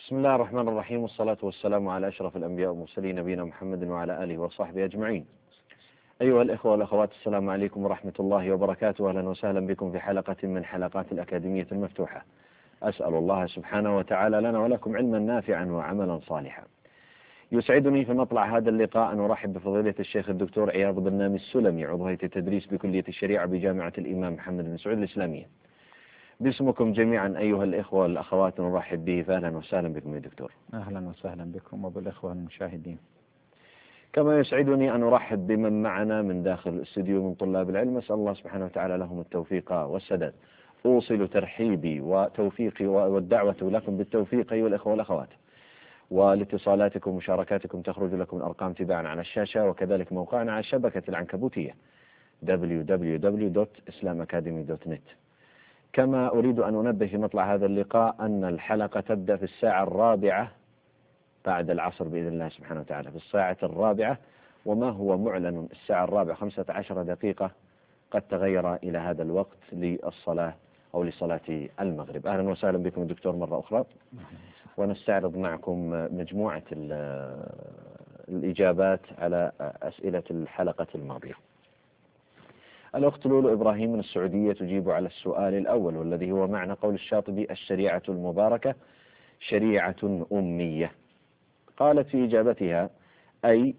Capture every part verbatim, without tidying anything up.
بسم الله الرحمن الرحيم، والصلاة والسلام على أشرف الأنبياء والمرسلين نبينا محمد وعلى آله وصحبه أجمعين. أيها الإخوة والأخوات، السلام عليكم ورحمة الله وبركاته. أهلا وسهلا بكم في حلقة من حلقات الأكاديمية المفتوحة. أسأل الله سبحانه وتعالى لنا ولكم علما نافعا وعملا صالحا. يسعدني في مطلع هذا اللقاء أن أرحب بفضيلة الشيخ الدكتور عياض بن نامي السلمي، عضو هيئة التدريس بكلية الشريعة بجامعة الإمام محمد بن سعود الإسلامية. باسمكم جميعا أيها الإخوة والأخوات نرحب به، فأهلا وسهلا بكم يا دكتور. أهلا وسهلا بكم وبالإخوة المشاهدين. كما يسعدني أن أرحب بمن معنا من داخل الاستديو من طلاب العلم، أسأل الله سبحانه وتعالى لهم التوفيق والسداد. أوصل ترحيبي وتوفيقي والدعوة لكم بالتوفيق أيها الإخوة والأخوات، والاتصالاتكم ومشاركاتكم تخرج لكم الأرقام تباعا على الشاشة، وكذلك موقعنا على الشبكة العنكبوتية دبليو دبليو دبليو دوت إسلام أكاديمي دوت نت. كما أريد أن أنبه في مطلع هذا اللقاء أن الحلقة تبدأ في الساعة الرابعة بعد العصر بإذن الله سبحانه وتعالى، في الساعة الرابعة، وما هو معلن الساعة الرابعة خمسة عشر دقيقة قد تغير إلى هذا الوقت للصلاة أو لصلاة المغرب. أهلا وسهلا بكم دكتور مرة أخرى، ونستعرض معكم مجموعة الإجابات على أسئلة الحلقة الماضية. الأخت لولو إبراهيم من السعودية تجيب على السؤال الأول، والذي هو معنى قول الشاطبي: الشريعة المباركة شريعة أمية. قالت في إجابتها: أي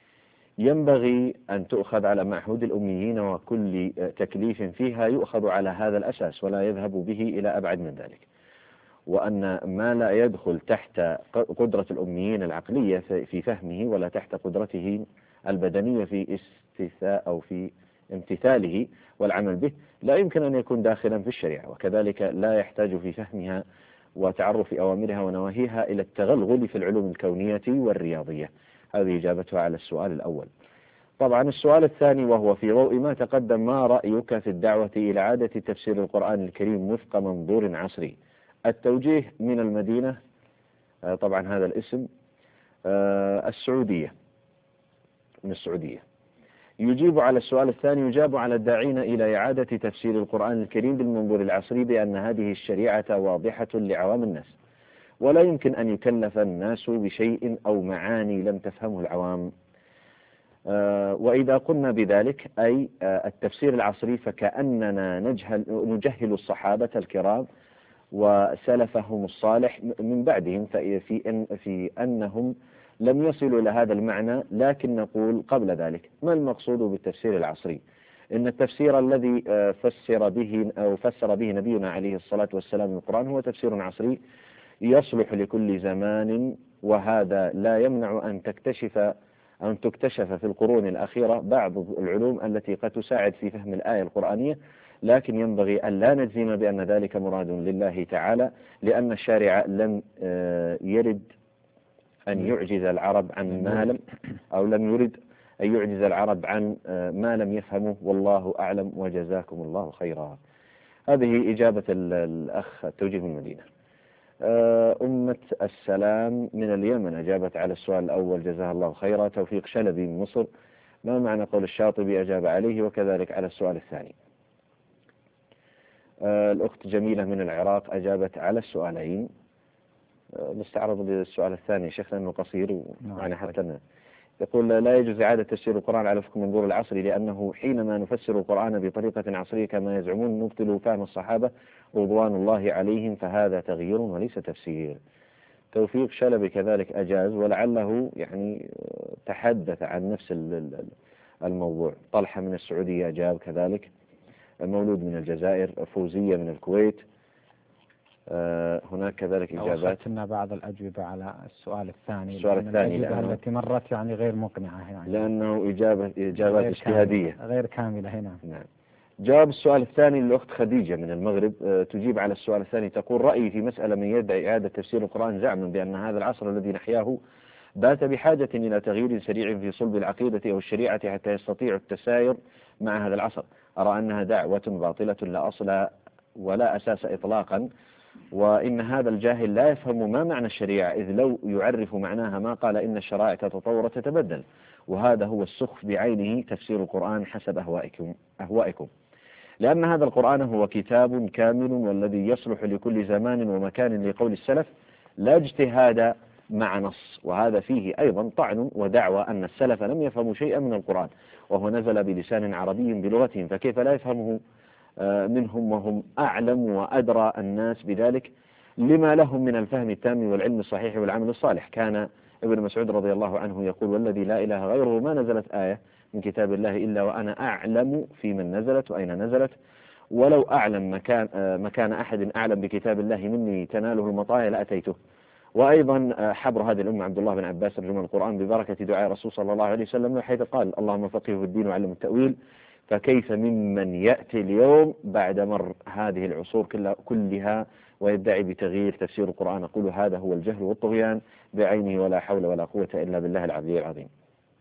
ينبغي أن تؤخذ على معهود الأميين، وكل تكليف فيها يؤخذ على هذا الأساس ولا يذهب به إلى أبعد من ذلك، وأن ما لا يدخل تحت قدرة الأميين العقلية في فهمه ولا تحت قدرته البدنية في استيثاء أو في امتثاله والعمل به لا يمكن أن يكون داخلا في الشريعة، وكذلك لا يحتاج في فهمها وتعرف أوامرها ونواهيها إلى التغلغل في العلوم الكونية والرياضية. هذه إجابتها على السؤال الأول. طبعا السؤال الثاني، وهو في ضوء ما تقدم: ما رأيك في الدعوة إلى إعادة تفسير القرآن الكريم وفق منظور عصري؟ التوجيه من المدينة، طبعا هذا الاسم السعودية، من السعودية. يجيب على السؤال الثاني: يجاب على الداعين إلى إعادة تفسير القرآن الكريم بالمنظور العصري بأن هذه الشريعة واضحة لعوام الناس، ولا يمكن أن يكلف الناس بشيء أو معاني لم تفهمه العوام. آه وإذا قلنا بذلك أي آه التفسير العصري، فكأننا نجهل نجهل الصحابة الكرام وسلفهم الصالح من بعدهم في أن في أنهم لم يصلوا إلى هذا المعنى. لكن نقول قبل ذلك: ما المقصود بالتفسير العصري؟ إن التفسير الذي فسر به أو فسر به نبينا عليه الصلاة والسلام القرآن هو تفسير عصري يصلح لكل زمان، وهذا لا يمنع أن تكتشف أن تكتشف في القرون الأخيرة بعض العلوم التي قد تساعد في فهم الآية القرآنية، لكن ينبغي أن لا نجزم بأن ذلك مراد لله تعالى، لأن الشارع لم يرد أن يعجز العرب عن ما لم أو لم يرد أن يعجز العرب عن ما لم يفهمه، والله أعلم وجزاكم الله خيرا. هذه إجابة الأخ التوجيه من المدينة. أمة السلام من اليمن أجابت على السؤال الأول، جزاها الله خيرا. توفيق شلبي من مصر: ما معنى قول الشاطبي؟ أجاب عليه وكذلك على السؤال الثاني. الأخت جميلة من العراق أجابت على السؤالين. نستعرض للسؤال الثاني شيخ لأنه قصير يعني حتى يقول: لا يجوز إعادة تفسير القرآن على وفق منظور العصري، لأنه حينما نفسر القرآن بطريقة عصرية كما يزعمون نبطل فهم الصحابة رضوان الله عليهم، فهذا تغيير وليس تفسير. توفيق شلبي كذلك أجاز، ولعله يعني تحدث عن نفس الموضوع. طلحة من السعودية أجاب كذلك. مولود من الجزائر. فوزية من الكويت. آه هناك كذلك إجابات. أخذنا بعض الأجوبة على السؤال الثاني. السؤال الثاني الأجوبة التي مرت يعني غير مقنعة، يعني لأنه إجابة إجابات غير اجتهادية كاملة غير كاملة هنا. نعم. جواب السؤال الثاني للأخت خديجة من المغرب. آه تجيب على السؤال الثاني، تقول: رأيي في مسألة من يدعي إعادة تفسير القرآن زعما بأن هذا العصر الذي نحياه بات بحاجة إلى تغيير سريع في صلب العقيدة أو الشريعة حتى يستطيع التساير مع هذا العصر، أرى أنها دعوة باطلة لا أصل ولا أساس إطلاقا، وإن هذا الجاهل لا يفهم ما معنى الشريعة، إذ لو يعرف معناها ما قال إن الشرائع تتطور وتتبدل، وهذا هو السخف بعينه تفسير القرآن حسب أهوائكم أهوائكم لأن هذا القرآن هو كتاب كامل والذي يصلح لكل زمان ومكان، لقول السلف: لا اجتهاد مع نص، وهذا فيه أيضا طعن ودعوى أن السلف لم يفهموا شيئا من القرآن، وهو نزل بلسان عربي بلغتهم، فكيف لا يفهمه منهم وهم أعلم وأدرى الناس بذلك لما لهم من الفهم التام والعلم الصحيح والعمل الصالح. كان ابن مسعود رضي الله عنه يقول: والذي لا إله غيره ما نزلت آية من كتاب الله إلا وأنا أعلم في من نزلت وأين نزلت، ولو أعلم مكان, مكان أحد أعلم بكتاب الله مني تناله المطايا لأتيته. وأيضا حبر هذه الأمة عبد الله بن عباس ترجمة القرآن ببركة دعاء الرسول صلى الله عليه وسلم، حيث قال: اللهم فقهه في الدين وعلم التأويل. فكيف ممن يأتي اليوم بعد مر هذه العصور كلها ويدعي بتغيير تفسير القرآن؟ أقول هذا هو الجهل والطغيان بعينه، ولا حول ولا قوة إلا بالله العلي العظيم.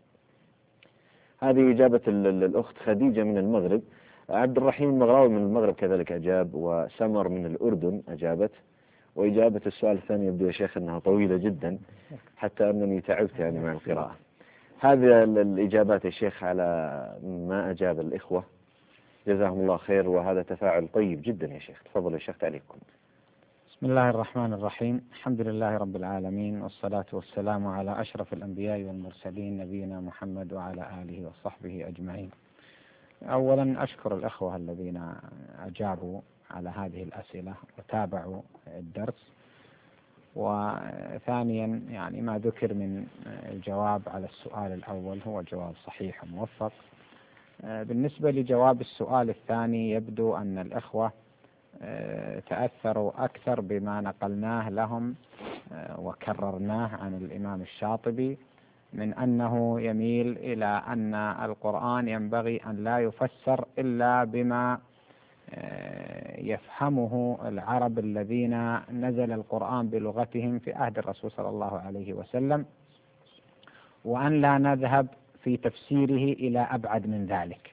هذه إجابة الأخت خديجة من المغرب. عبد الرحيم المغراوي من المغرب كذلك أجاب، وسمر من الأردن أجابت. وإجابة السؤال الثاني يبدو يا شيخ أنها طويلة جدا حتى أنني تعبت يعني مع القراءة. هذه الإجابات يا شيخ على ما أجاب الإخوة، جزاهم الله خير، وهذا تفاعل طيب جدا يا شيخ. تفضل يا شيخ تعليقكم. بسم الله الرحمن الرحيم، الحمد لله رب العالمين، والصلاة والسلام على أشرف الأنبياء والمرسلين نبينا محمد وعلى آله وصحبه أجمعين. أولا أشكر الأخوة الذين أجابوا على هذه الأسئلة وتابعوا الدرس، وثانيا يعني ما ذكر من الجواب على السؤال الأول هو جواب صحيح وموفق. بالنسبة لجواب السؤال الثاني يبدو أن الأخوة تأثروا أكثر بما نقلناه لهم وكررناه عن الإمام الشاطبي من أنه يميل إلى أن القرآن ينبغي أن لا يفسر إلا بما يفهمه العرب الذين نزل القرآن بلغتهم في عهد الرسول صلى الله عليه وسلم، وأن لا نذهب في تفسيره إلى أبعد من ذلك،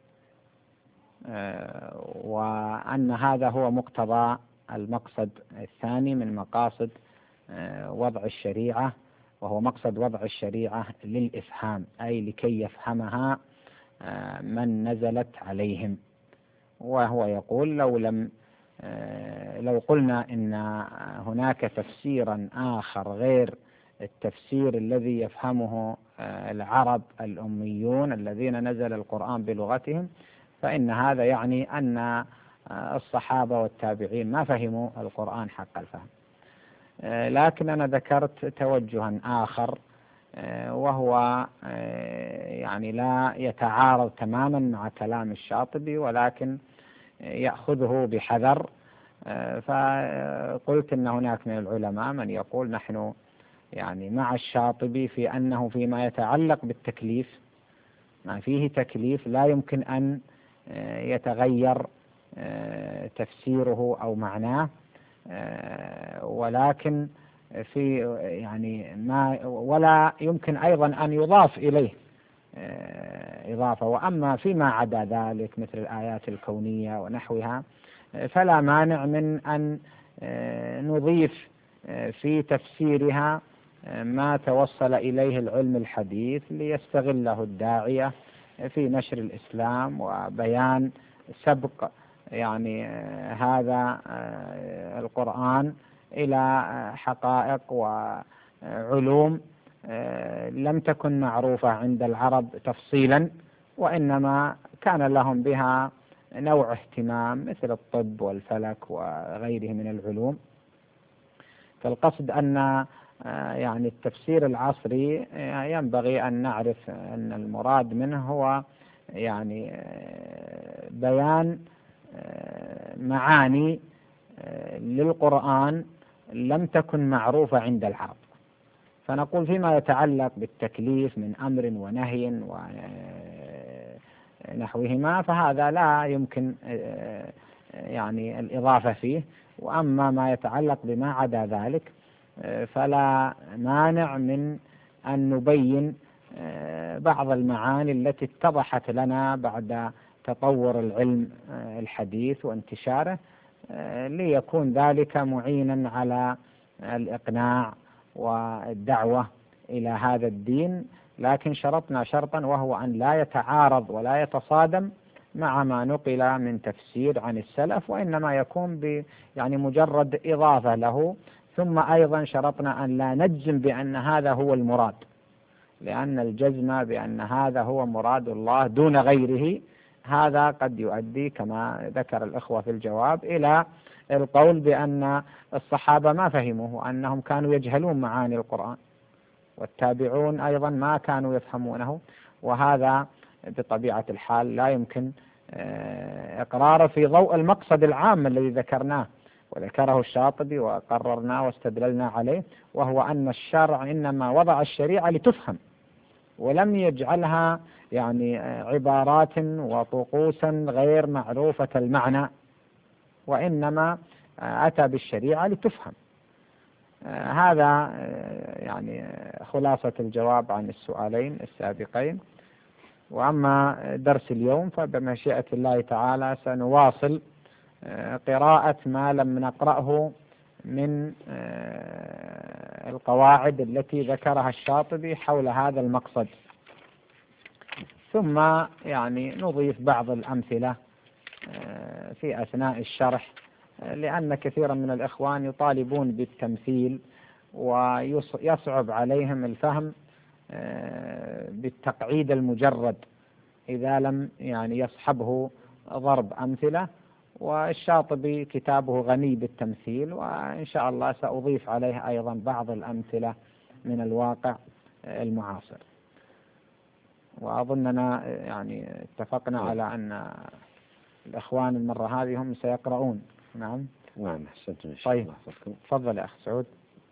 وأن هذا هو مقتضى المقصد الثاني من مقاصد وضع الشريعة، وهو مقصد وضع الشريعة للإفهام، أي لكي يفهمها من نزلت عليهم. وهو يقول: لو لم لو قلنا إن هناك تفسيرا آخر غير التفسير الذي يفهمه العرب الأميون الذين نزل القرآن بلغتهم، فإن هذا يعني أن الصحابة والتابعين ما فهموا القرآن حق الفهم. لكن أنا ذكرت توجها آخر، وهو يعني لا يتعارض تماما مع كلام الشاطبي، ولكن يأخذه بحذر. فقلت أن هناك من العلماء من يقول نحن يعني مع الشاطبي في أنه فيما يتعلق بالتكليف ما فيه تكليف لا يمكن أن يتغير تفسيره أو معناه، ولكن في يعني ما ولا يمكن أيضا أن يضاف إليه إضافة. وأما فيما عدا ذلك مثل الآيات الكونية ونحوها فلا مانع من أن نضيف في تفسيرها ما توصل إليه العلم الحديث ليستغله الداعية في نشر الإسلام وبيان سبق يعني هذا القرآن إلى حقائق وعلوم لم تكن معروفة عند العرب تفصيلا، وإنما كان لهم بها نوع اهتمام مثل الطب والفلك وغيره من العلوم. فالقصد أن يعني التفسير العصري ينبغي أن نعرف أن المراد منه هو يعني بيان معاني للقرآن لم تكن معروفة عند العرب. فنقول فيما يتعلق بالتكليف من أمر ونهي ونحوهما فهذا لا يمكن يعني الإضافة فيه، وأما ما يتعلق بما عدا ذلك فلا مانع من أن نبين بعض المعاني التي اتضحت لنا بعد تطور العلم الحديث وانتشاره، ليكون ذلك معينا على الإقناع والدعوة إلى هذا الدين. لكن شرطنا شرطا وهو أن لا يتعارض ولا يتصادم مع ما نقل من تفسير عن السلف، وإنما يكون ب يعني مجرد إضافة له ثم أيضا شرطنا أن لا نجزم بأن هذا هو المراد، لأن الجزم بأن هذا هو مراد الله دون غيره هذا قد يؤدي كما ذكر الإخوة في الجواب إلى القول بأن الصحابة ما فهموه وأنهم كانوا يجهلون معاني القرآن، والتابعون أيضا ما كانوا يفهمونه، وهذا بطبيعة الحال لا يمكن إقراره في ضوء المقصد العام الذي ذكرناه وذكره الشاطبي وقررناه واستدللنا عليه، وهو أن الشرع إنما وضع الشريعة لتفهم ولم يجعلها يعني عبارات وطقوسا غير معروفة المعنى، وإنما أتى بالشريعة لتفهم. هذا يعني خلاصة الجواب عن السؤالين السابقين. وأما درس اليوم فبمشيئة الله تعالى سنواصل قراءة ما لم نقرأه من القواعد التي ذكرها الشاطبي حول هذا المقصد، ثم يعني نضيف بعض الأمثلة في أثناء الشرح، لأن كثيرا من الإخوان يطالبون بالتمثيل ويصعب عليهم الفهم بالتقعيد المجرد إذا لم يعني يصحبه ضرب أمثلة، والشاطبي كتابه غني بالتمثيل، وإن شاء الله سأضيف عليه أيضا بعض الأمثلة من الواقع المعاصر. وأظننا يعني اتفقنا على أن الأخوان المرة هذه هم سيقرؤون. نعم نعم أحسنتم. طيب تفضل يا أخ سعود.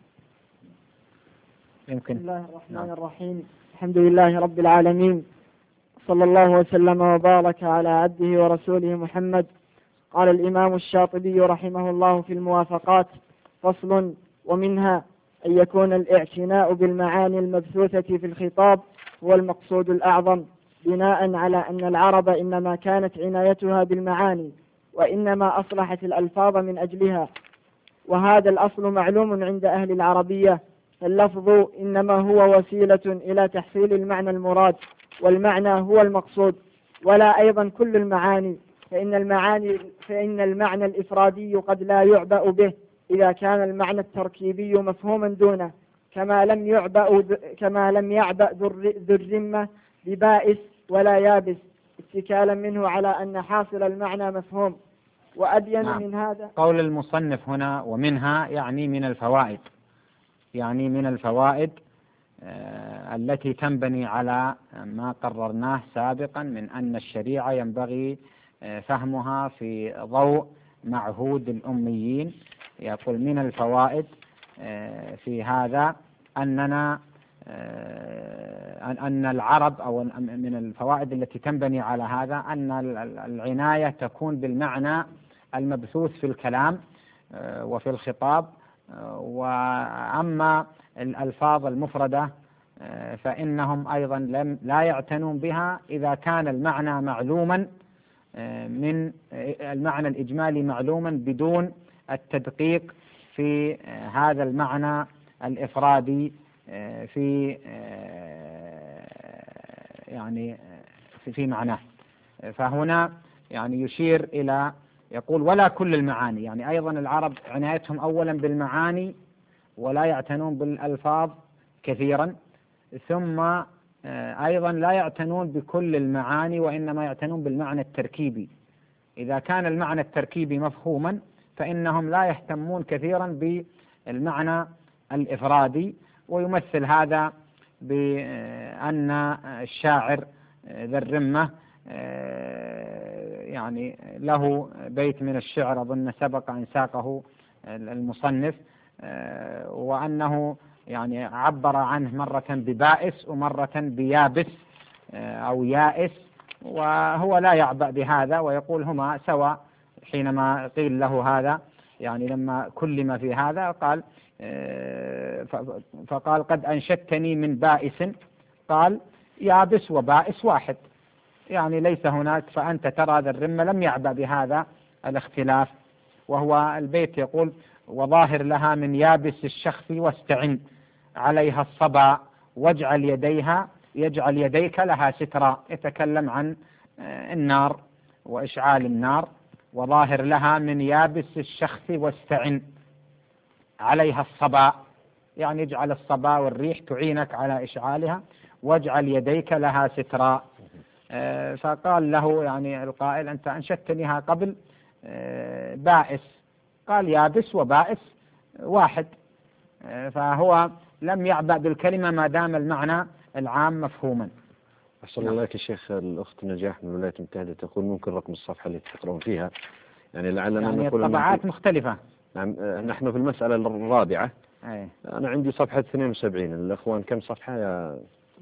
يمكن. بسم الله الرحمن نعم. الرحيم. الحمد لله رب العالمين، صلى الله وسلم وبارك على عبده ورسوله محمد. قال الإمام الشاطبي رحمه الله في الموافقات: فصل: ومنها أن يكون الاعتناء بالمعاني المبثوثة في الخطاب هو المقصود الأعظم، بناء على أن العرب إنما كانت عنايتها بالمعاني وإنما أصلحت الألفاظ من أجلها، وهذا الأصل معلوم عند أهل العربية. فاللفظ إنما هو وسيلة إلى تحصيل المعنى المراد، والمعنى هو المقصود، ولا أيضا كل المعاني، فإن المعاني فإن المعنى الإفرادي قد لا يعبأ به إذا كان المعنى التركيبي مفهوما دونه، كما لم يعبأ كما لم يعبأ ذو الرمة ببائس ولا يابس، اتكالا منه على أن حاصل المعنى مفهوم. وأبين نعم. من هذا قول المصنف هنا ومنها يعني من الفوائد، يعني من الفوائد آه التي تنبني على ما قررناه سابقا من أن الشريعة ينبغي آه فهمها في ضوء معهود الأميين. يقول من الفوائد آه في هذا أننا آه أن العرب، أو من الفوائد التي تنبني على هذا أن العناية تكون بالمعنى المبثوث في الكلام آه وفي الخطاب، وأما الألفاظ المفردة فإنهم أيضا لم لا يعتنون بها إذا كان المعنى معلوما من المعنى الإجمالي معلوما بدون التدقيق في هذا المعنى الإفرادي في يعني في معناه. فهنا يعني يشير إلى يقول ولا كل المعاني، يعني أيضا العرب عنايتهم أولا بالمعاني ولا يعتنون بالألفاظ كثيرا، ثم أيضا لا يعتنون بكل المعاني وإنما يعتنون بالمعنى التركيبي. إذا كان المعنى التركيبي مفهوما فإنهم لا يهتمون كثيرا بالمعنى الإفرادي. ويمثل هذا بأن الشاعر ذا الرمة يعني له بيت من الشعر أظن سبق أن ساقه المصنف، وأنه يعني عبر عنه مرة ببائس ومرة بيابس أو يائس، وهو لا يعبأ بهذا ويقول هما سواء. حينما قيل له هذا يعني لما كلم في هذا قال فقال قد أنشدتني من بائس، قال يابس وبائس واحد، يعني ليس هناك. فأنت ترى ذا الرمة لم يعبأ بهذا الاختلاف. وهو البيت يقول وظاهر لها من يابس الشخص واستعن عليها الصبا واجعل يديها يجعل يديك لها سترا، يتكلم عن النار وإشعال النار. وظاهر لها من يابس الشخص واستعن، عليها الصبا، يعني اجعل الصبا والريح تعينك على إشعالها، واجعل يديك لها سترا. فقال له يعني القائل أنت أنشدتنيها قبل بائس، قال يابس وبائس واحد، فهو لم يعبأ بالكلمة ما دام المعنى العام مفهوما. أحسن الله لك يا شيخ. الأخت نجاح من الولايات المتحدة تقول ممكن رقم الصفحة اللي تقرؤون فيها، يعني لعلنا يعني نقول الطبعات مختلفة. نعم. نحن في المسألة الرابعة. أي. أنا عندي صفحة اثنين وسبعين، الأخوان كم صفحة يا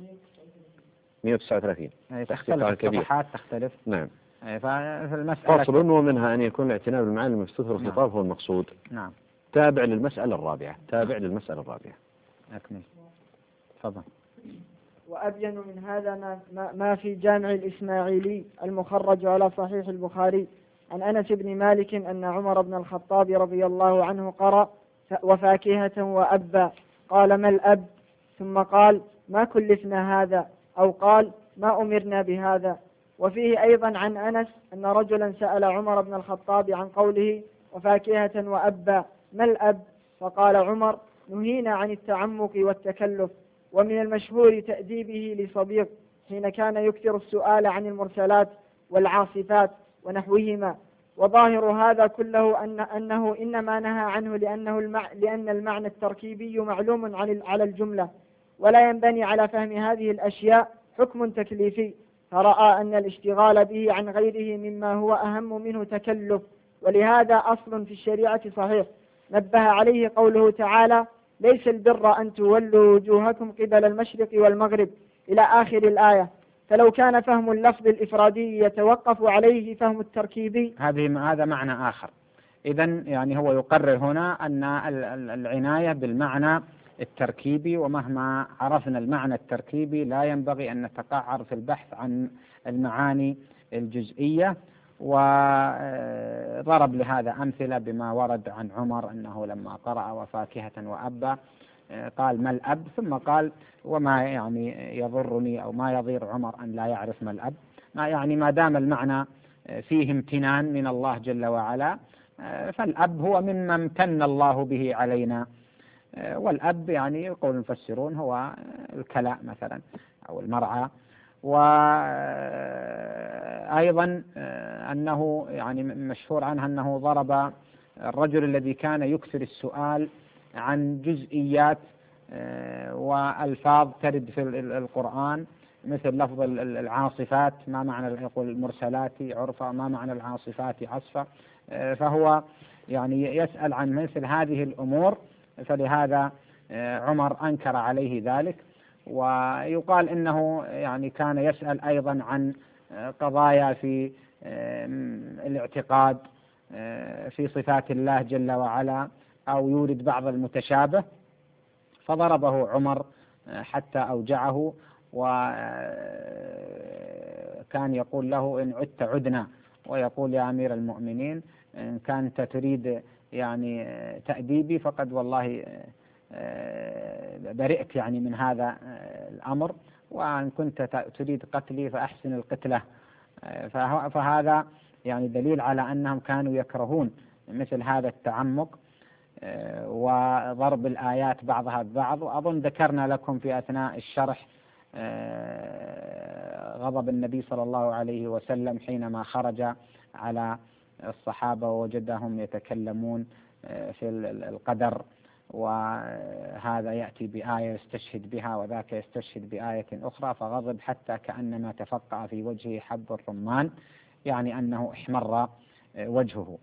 مئة وتسعة وثلاثين؟ تختلف الصفحات تختلف. نعم. ففي المسألة فصل ومنها أن يكون الاعتناء بالمعاني المفتوحة والخطاب نعم. هو المقصود. نعم. تابع للمسألة الرابعة. تابع للمسألة الرابعة. أكمل. تفضل. وأبين من هذا ما, ما في جامع الإسماعيلي المخرج على صحيح البخاري عن أنس بن مالك أن عمر بن الخطاب رضي الله عنه قرأ وفاكهة وأبا، قال ما الأب؟ ثم قال ما كلفنا هذا، أو قال ما أمرنا بهذا. وفيه أيضا عن أنس أن رجلا سأل عمر بن الخطاب عن قوله وفاكهة وأبا ما الأب؟ فقال عمر نهينا عن التعمق والتكلف. ومن المشهور تأديبه لصبيغ حين كان يكثر السؤال عن المرسلات والعاصفات ونحوهما. وظاهر هذا كله أن أنه إنما نهى عنه لأنه المع... لأن المعنى التركيبي معلوم على الجملة، ولا ينبني على فهم هذه الأشياء حكم تكليفي، فرأى أن الاشتغال به عن غيره مما هو أهم منه تكلف، ولهذا أصل في الشريعة صحيح نبه عليه قوله تعالى ليس البر أن تولوا وجوهكم قبل المشرق والمغرب إلى آخر الآية. فلو كان فهم اللفظ الإفرادي يتوقف عليه فهم التركيبي، هذه هذا معنى آخر. إذن يعني هو يقرر هنا أن العناية بالمعنى التركيبي، ومهما عرفنا المعنى التركيبي لا ينبغي أن نتقعر في البحث عن المعاني الجزئية. وضرب لهذا أمثلة بما ورد عن عمر أنه لما قرأ وفاكهة وأبا قال ما الأب، ثم قال وما يعني يضرني أو ما يضير عمر أن لا يعرف ما الأب، ما يعني ما دام المعنى فيه امتنان من الله جل وعلا، فالأب هو مما امتن الله به علينا. والأب يعني يقول المفسرون هو الكلاء مثلا أو المرعى. وأيضا أنه يعني مشهور عنه أنه ضرب الرجل الذي كان يكثر السؤال عن جزئيات وألفاظ ترد في القرآن، مثل لفظ العاصفات ما معنى يقول المرسلات عرفا، ما معنى العاصفات عصفا، فهو يعني يسأل عن مثل هذه الأمور، فلهذا عمر أنكر عليه ذلك. ويقال إنه يعني كان يسأل أيضا عن قضايا في الاعتقاد في صفات الله جل وعلا، أو يورد بعض المتشابه، فضربه عمر حتى أوجعه، وكان يقول له إن عدت عدنا، ويقول يا أمير المؤمنين إن كانت تريد يعني تأديبي فقد والله برئت يعني من هذا الأمر، وإن كنت تريد قتلي فأحسن القتلة. فهذا يعني دليل على أنهم كانوا يكرهون مثل هذا التعمق وضرب الآيات بعضها ببعض. وأظن ذكرنا لكم في أثناء الشرح غضب النبي صلى الله عليه وسلم حينما خرج على الصحابة ووجدهم يتكلمون في القدر، وهذا يأتي بآية يستشهد بها وذاك يستشهد بآية أخرى، فغضب حتى كأنما تفقع في وجهه حب الرمان، يعني أنه احمر وجهه.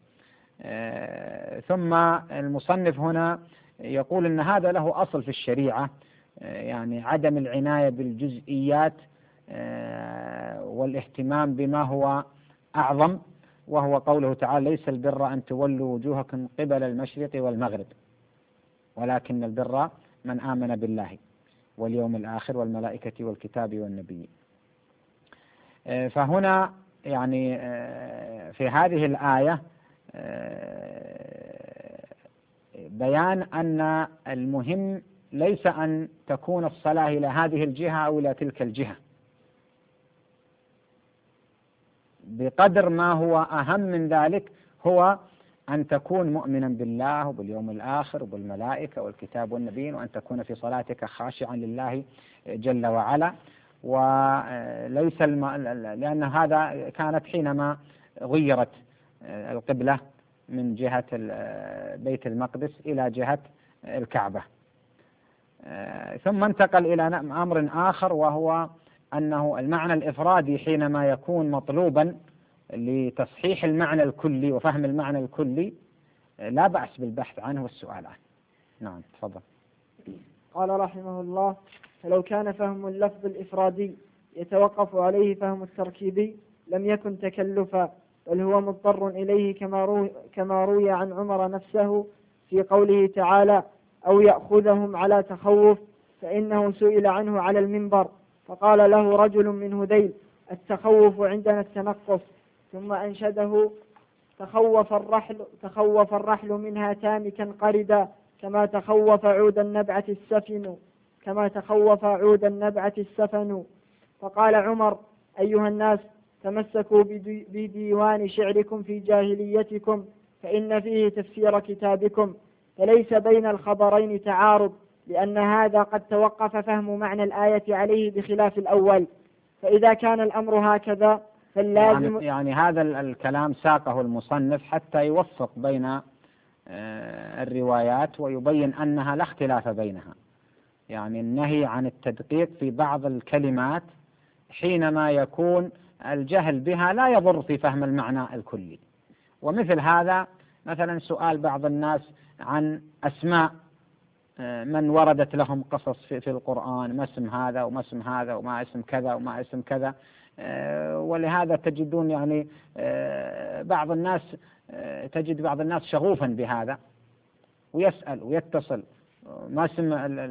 ثم المصنف هنا يقول أن هذا له أصل في الشريعة، يعني عدم العناية بالجزئيات والاهتمام بما هو أعظم، وهو قوله تعالى ليس البر أن تولوا وجوهكم قبل المشرق والمغرب ولكن البر من آمن بالله واليوم الآخر والملائكة والكتاب والنبي. فهنا يعني في هذه الآية بيان أن المهم ليس أن تكون الصلاة إلى هذه الجهة أو إلى تلك الجهة، بقدر ما هو أهم من ذلك هو أن تكون مؤمنا بالله وباليوم الآخر وبالملائكة والكتاب والنبيين، وأن تكون في صلاتك خاشعا لله جل وعلا. وليس الم... لأن هذا كانت حينما غيرت القبلة من جهة بيت المقدس إلى جهة الكعبة، ثم انتقل إلى أمر آخر، وهو أنه المعنى الإفرادي حينما يكون مطلوبا لتصحيح المعنى الكلي وفهم المعنى الكلي لا بأس بالبحث عنه والسؤال عنه. نعم تفضل. قال رحمه الله: فلو كان فهم اللفظ الإفرادي يتوقف عليه فهم التركيبي لم يكن تكلفا، بل هو مضطر إليه كما روي, كما روي عن عمر نفسه في قوله تعالى: أو يأخذهم على تخوف، فإنه سئل عنه على المنبر فقال له رجل من هذيل: التخوف عندنا التنقص، ثم أنشده: تخوف الرحل, تخوف الرحل منها تامكا قردا، كما تخوف عود النبعة السفن كما تخوف عود النبعة السفن. فقال عمر: أيها الناس، تمسكوا بدي بديوان شعركم في جاهليتكم، فإن فيه تفسير كتابكم، فليس بين الخبرين تعارض، لأن هذا قد توقف فهم معنى الآية عليه بخلاف الأول. فإذا كان الأمر هكذا فاللازم يعني, يعني هذا الكلام ساقه المصنف حتى يوفق بين الروايات ويبين أنها لا اختلاف بينها، يعني النهي عن التدقيق في بعض الكلمات حينما يكون الجهل بها لا يضر في فهم المعنى الكلي. ومثل هذا مثلا سؤال بعض الناس عن أسماء من وردت لهم قصص في القرآن، ما اسم هذا وما اسم هذا وما اسم كذا وما اسم كذا، ولهذا تجدون يعني بعض الناس تجد بعض الناس شغوفا بهذا ويسأل ويتصل: ما اسم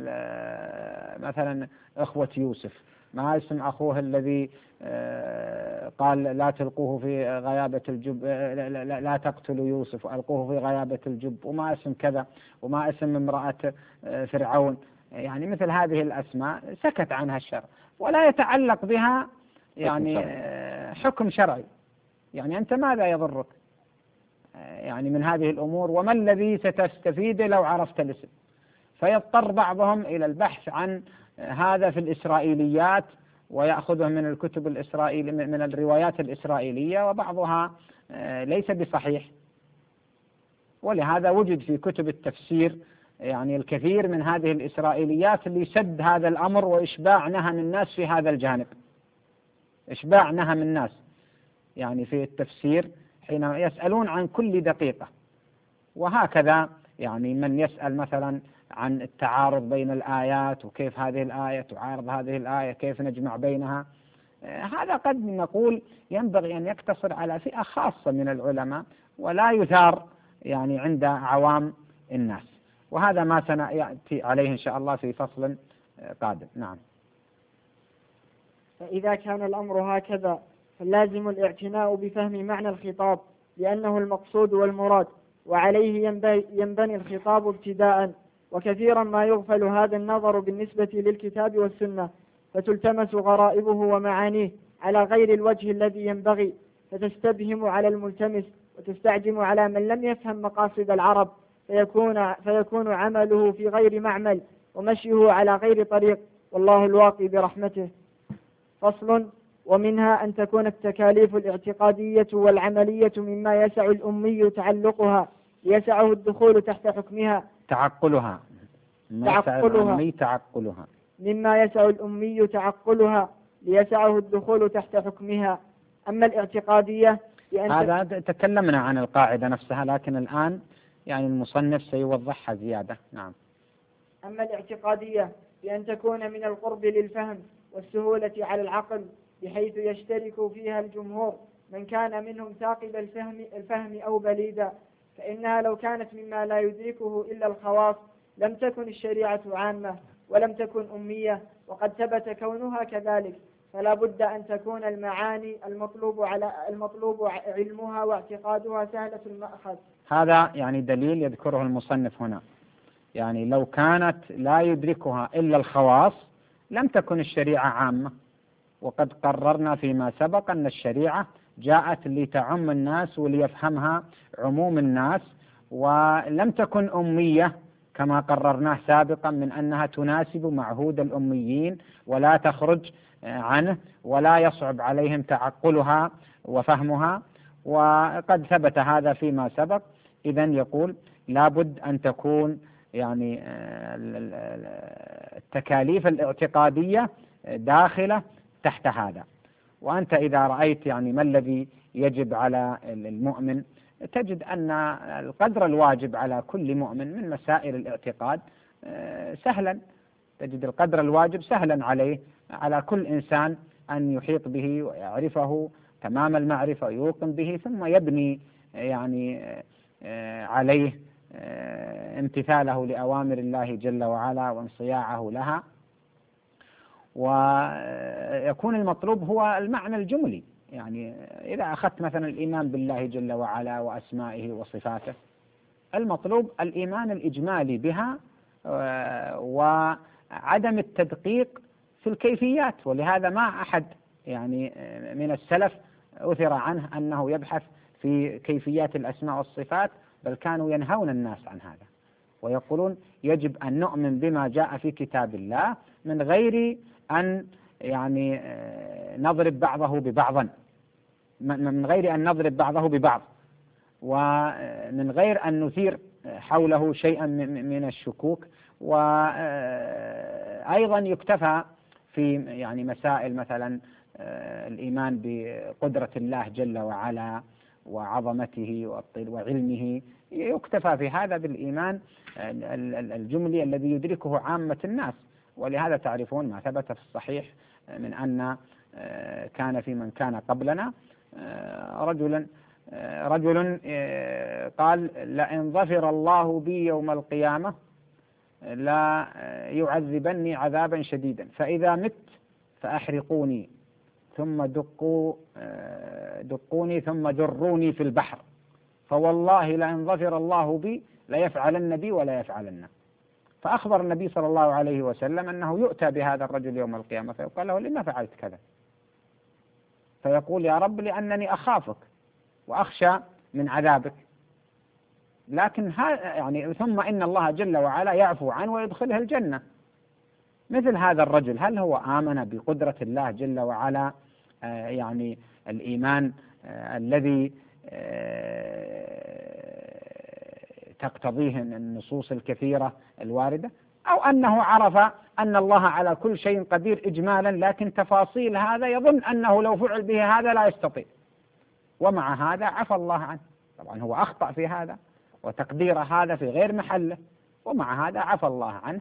مثلا إخوة يوسف، ما اسم أخوه الذي قال لا تلقوه في غيابة الجب، لا, لا تقتلوا يوسف وألقوه في غيابة الجب، وما اسم كذا، وما اسم امرأة فرعون. يعني مثل هذه الأسماء سكت عنها الشرع ولا يتعلق بها يعني حكم شرعي. يعني أنت ماذا يضرك يعني من هذه الأمور؟ وما الذي ستستفيد لو عرفت الاسم؟ فيضطر بعضهم إلى البحث عن هذا في الإسرائيليات ويأخذه من الكتب الإسرائيلية من الروايات الإسرائيلية، وبعضها ليس بصحيح. ولهذا وجد في كتب التفسير يعني الكثير من هذه الإسرائيليات اللي سد هذا الأمر وإشباع نهم الناس في هذا الجانب، إشباع نهم الناس يعني في التفسير حين يسألون عن كل دقيقة. وهكذا يعني من يسأل مثلا عن التعارض بين الآيات وكيف هذه الآية تعارض هذه الآية، كيف نجمع بينها، هذا قد نقول ينبغي أن يقتصر على فئة خاصة من العلماء ولا يثار يعني عند عوام الناس، وهذا ما سنأتي عليه إن شاء الله في فصل قادم. نعم. فإذا كان الأمر هكذا فاللازم الاعتناء بفهم معنى الخطاب، لأنه المقصود والمراد، وعليه ينبني الخطاب ابتداء. وكثيرا ما يغفل هذا النظر بالنسبة للكتاب والسنة، فتلتمس غرائبه ومعانيه على غير الوجه الذي ينبغي، فتستبهم على الملتمس وتستعجم على من لم يفهم مقاصد العرب، فيكون, فيكون عمله في غير معمل ومشيه على غير طريق، والله الواقي برحمته. فصل: ومنها أن تكون التكاليف الاعتقادية والعملية مما يسع الأمي تعلقها يسعه الدخول تحت حكمها تعقلها تعقلها تعقلها مما يسع الأمي تعقلها ليسعه الدخول تحت حكمها. أما الاعتقادية هذا تكلمنا عن القاعدة نفسها، لكن الآن يعني المصنف سيوضحها زيادة. نعم. أما الاعتقادية بأن تكون من القرب للفهم والسهولة على العقل، بحيث يشترك فيها الجمهور من كان منهم ثاقب الفهم, الفهم أو بليدا، فإنها لو كانت مما لا يدركه إلا الخواص لم تكن الشريعة عامة ولم تكن أمية، وقد ثبت كونها كذلك، فلا بد أن تكون المعاني المطلوب على المطلوب علمها واعتقادها سهلة المأخذ. هذا يعني دليل يذكره المصنف هنا، يعني لو كانت لا يدركها إلا الخواص لم تكن الشريعة عامة، وقد قررنا فيما سبق أن الشريعة جاءت لتعم الناس وليفهمها عموم الناس، ولم تكن أمية كما قررناه سابقا من أنها تناسب معهود الأميين ولا تخرج عنه ولا يصعب عليهم تعقلها وفهمها، وقد ثبت هذا فيما سبق. إذن يقول لابد أن تكون يعني التكاليف الاعتقادية داخلة تحت هذا. وأنت إذا رأيت يعني ما الذي يجب على المؤمن، تجد أن القدر الواجب على كل مؤمن من مسائل الاعتقاد سهلا، تجد القدر الواجب سهلا عليه على كل إنسان أن يحيط به ويعرفه تمام المعرفة ويوقن به، ثم يبني يعني عليه امتثاله لأوامر الله جل وعلا وانصياعه لها. ويكون المطلوب هو المعنى الجملي، يعني إذا أخذت مثلا الإيمان بالله جل وعلا وأسمائه وصفاته، المطلوب الإيمان الإجمالي بها وعدم التدقيق في الكيفيات. ولهذا ما أحد يعني من السلف أثر عنه أنه يبحث في كيفيات الأسماء والصفات، بل كانوا ينهون الناس عن هذا ويقولون يجب أن نؤمن بما جاء في كتاب الله من غير أن يعني نضرب بعضه ببعضا، من غير أن نضرب بعضه ببعض، ومن غير أن نثير حوله شيئا من الشكوك. وأيضا يكتفى في يعني مسائل مثلا الإيمان بقدرة الله جل وعلا وعظمته وعلمه، يكتفى في هذا بالإيمان الجملي الذي يدركه عامة الناس. ولهذا تعرفون ما ثبت في الصحيح من أن كان في من كان قبلنا رجلا رجل قال لئن ظفر الله بي يوم القيامة لا يعذبني عذابا شديدا، فإذا مت فأحرقوني ثم دقوا دقوني ثم جروني في البحر، فوالله لئن ظفر الله بي ليفعلن بي ولا يفعلن. فأخبر النبي صلى الله عليه وسلم أنه يؤتى بهذا الرجل يوم القيامة فيقال له لما فعلت كذا؟ فيقول يا رب لأنني أخافك وأخشى من عذابك. لكن يعني ثم إن الله جل وعلا يعفو عنه ويدخله الجنة. مثل هذا الرجل هل هو آمن بقدرة الله جل وعلا يعني الإيمان الذي تقتضيه النصوص الكثيرة الواردة، أو أنه عرف أن الله على كل شيء قدير إجمالا، لكن تفاصيل هذا يظن أنه لو فعل به هذا لا يستطيع، ومع هذا عفى الله عنه. طبعا هو أخطأ في هذا وتقدير هذا في غير محله، ومع هذا عفى الله عنه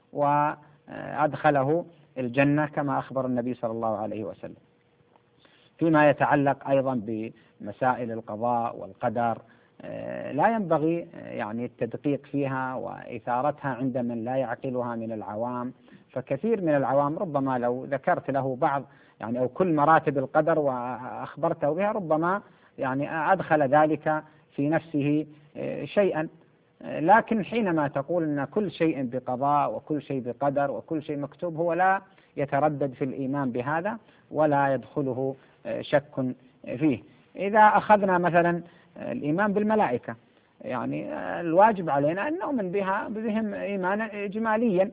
وأدخله الجنة كما أخبر النبي صلى الله عليه وسلم. فيما يتعلق أيضا بمسائل القضاء والقدر لا ينبغي يعني التدقيق فيها وإثارتها عند من لا يعقلها من العوام. فكثير من العوام ربما لو ذكرت له بعض يعني أو كل مراتب القدر وأخبرته بها ربما يعني أدخل ذلك في نفسه شيئا، لكن حينما تقول أن كل شيء بقضاء وكل شيء بقدر وكل شيء مكتوب هو لا يتردد في الإيمان بهذا ولا يدخله شك فيه. إذا أخذنا مثلا الإيمان بالملائكة، يعني الواجب علينا أن نؤمن بها بهم إيمانا إجماليا،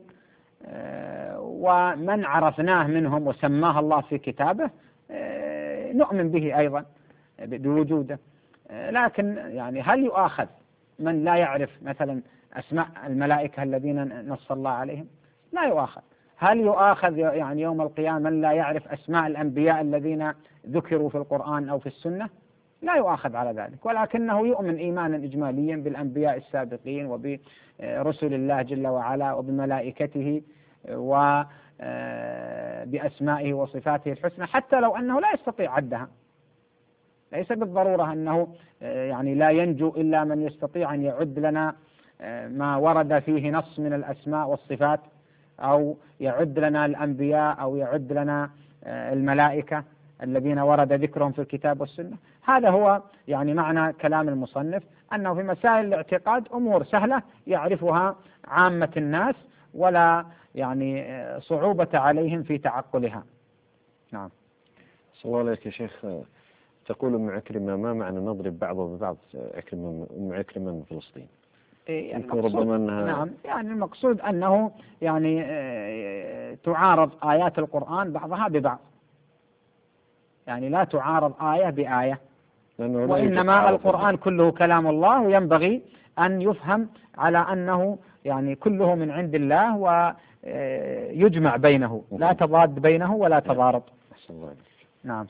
ومن عرفناه منهم وسماه الله في كتابه نؤمن به أيضا بوجوده. لكن يعني هل يؤاخذ من لا يعرف مثلا أسماء الملائكة الذين نص الله عليهم؟ لا يؤاخذ. هل يؤاخذ يعني يوم القيامة من لا يعرف أسماء الأنبياء الذين ذكروا في القرآن أو في السنة؟ لا يؤاخذ على ذلك، ولكنه يؤمن إيمانا إجماليا بالأنبياء السابقين وبرسل الله جل وعلا وبملائكته وبأسمائه وصفاته الحسنى، حتى لو أنه لا يستطيع عدها. ليس بالضرورة أنه يعني لا ينجو إلا من يستطيع أن يعد لنا ما ورد فيه نص من الأسماء والصفات، أو يعد لنا الأنبياء، أو يعد لنا الملائكة الذين ورد ذكرهم في الكتاب والسنة. هذا هو يعني معنى كلام المصنف، أنه في مسائل الاعتقاد أمور سهلة يعرفها عامة الناس ولا يعني صعوبة عليهم في تعقلها. نعم. صلى الله عليك يا شيخ. تقول أم عكرمة ما معنى نضرب بعضه ببعض عكرمة أم عكرمة من فلسطين؟ يعني يمكن ربما أنها نعم، يعني المقصود أنه يعني آه، تعارض آيات القرآن بعضها ببعض، يعني لا تعارض آية بآية، وإنما القرآن كله كلام الله، وينبغي أن يفهم على أنه يعني كله من عند الله ويجمع بينه، لا تضاد بينه ولا تضارب. نعم.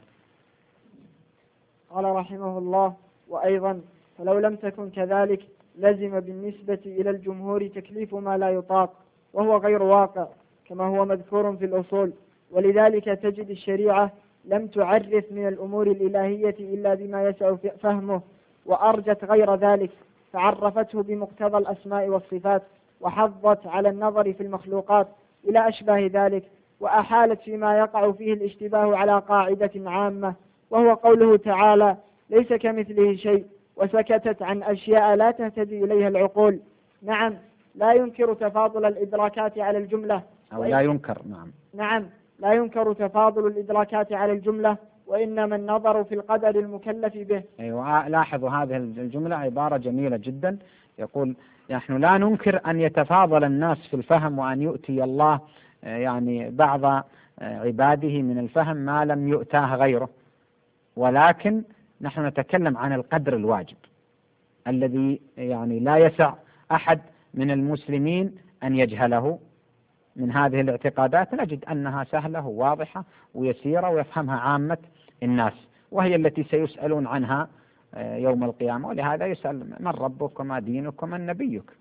قال رحمه الله: وأيضا فلو لم تكن كذلك لزم بالنسبة إلى الجمهور تكليف ما لا يطاق، وهو غير واقع كما هو مذكور في الأصول، ولذلك تجد الشريعة لم تعرف من الأمور الإلهية إلا بما يسع فهمه، وأرجت غير ذلك فعرفته بمقتضى الأسماء والصفات، وحضت على النظر في المخلوقات إلى أشباه ذلك، وأحالت فيما يقع فيه الاشتباه على قاعدة عامة، وهو قوله تعالى: ليس كمثله شيء، وسكتت عن أشياء لا تهتدي إليها العقول. نعم، لا ينكر تفاضل الإدراكات على الجملة، أو لا ينكر نعم نعم لا ينكر تفاضل الإدراكات على الجملة، وإنما النظر في القدر المكلف به. أيوة، لاحظوا هذه الجملة عبارة جميلة جدا، يقول: نحن لا ننكر أن يتفاضل الناس في الفهم، وأن يؤتي الله يعني بعض عباده من الفهم ما لم يؤتاه غيره، ولكن نحن نتكلم عن القدر الواجب الذي يعني لا يسع أحد من المسلمين أن يجهله من هذه الاعتقادات. نجد أنها سهلة وواضحة ويسيرة ويفهمها عامة الناس، وهي التي سيسألون عنها يوم القيامة. ولهذا يسأل: من ربك وما دينك ومن نبيك؟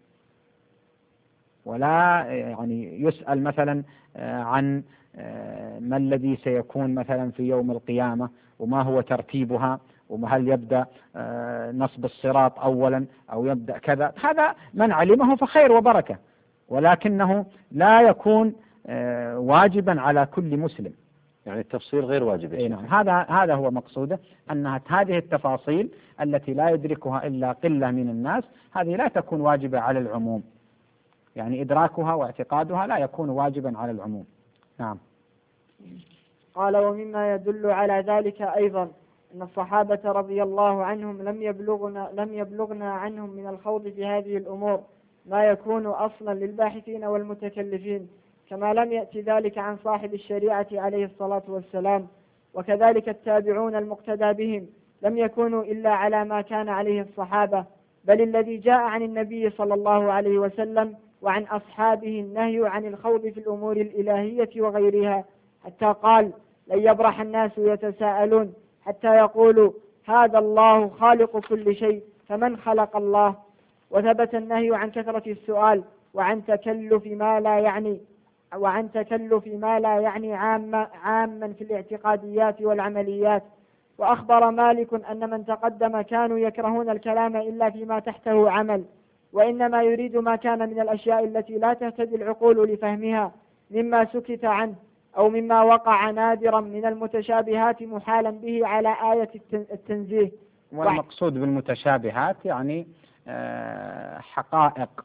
ولا يعني يسأل مثلا عن ما الذي سيكون مثلا في يوم القيامة، وما هو ترتيبها، وهل يبدأ نصب الصراط أولا أو يبدأ كذا. هذا من علمه فخير وبركة، ولكنه لا يكون واجبا على كل مسلم، يعني التفصيل غير واجب. نعم، هذا هذا هو مقصوده، أن هذه التفاصيل التي لا يدركها إلا قلة من الناس هذه لا تكون واجبة على العموم، يعني إدراكها واعتقادها لا يكون واجبا على العموم. نعم. قال: ومما يدل على ذلك أيضا أن الصحابة رضي الله عنهم لم يبلغنا لم يبلغنا عنهم من الخوض في هذه الأمور ما يكون أصلا للباحثين والمتكلفين، كما لم يأتي ذلك عن صاحب الشريعة عليه الصلاة والسلام. وكذلك التابعون المقتدى بهم لم يكونوا إلا على ما كان عليه الصحابة، بل الذي جاء عن النبي صلى الله عليه وسلم وعن أصحابه النهي عن الخوض في الأمور الإلهية وغيرها، حتى قال: لن يبرح الناس يتساءلون حتى يقولوا هذا الله خالق كل شيء فمن خلق الله. وثبت النهي عن كثرة السؤال وعن تكلف ما لا يعني وعن تكلف ما لا يعني عاما عاما في الاعتقاديات والعمليات. وأخبر مالك أن من تقدم كانوا يكرهون الكلام إلا فيما تحته عمل، وإنما يريد ما كان من الأشياء التي لا تهتدي العقول لفهمها مما سكت عنه، أو مما وقع نادرا من المتشابهات محالا به على آية التنزيه. والمقصود بالمتشابهات يعني حقائق